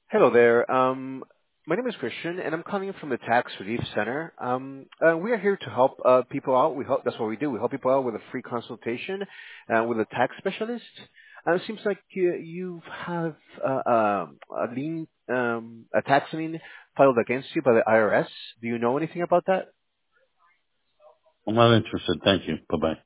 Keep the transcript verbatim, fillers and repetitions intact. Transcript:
Hello there. Um, my name is Christian, and I'm calling from the Tax Relief Center. Um, uh, we are here to help uh, people out. We help. That's what we do. We help people out with a free consultation uh, with a tax specialist. Uh, it seems like you, you have uh, um, a lien, um, a tax lien filed against you by the I R S. Do you know anything about that? I'm not interested. Thank you. Bye-bye.